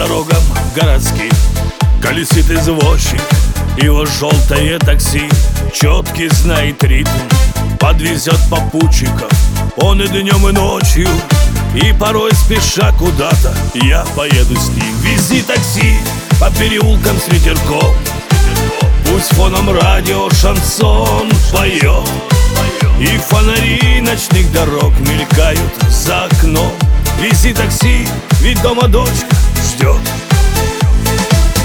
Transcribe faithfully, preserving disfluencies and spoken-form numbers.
дорогам городским колесит извозчик, его желтое такси. Четкий знает ритм, подвезет попутчиков он и днем, и ночью. И порой спеша куда-то я поеду с ним. Вези такси по переулкам с ветерком, пусть фоном радио шансон поет, и фонари ночных дорог мелькают за окном. Вези такси, ведь дома дочка ждет.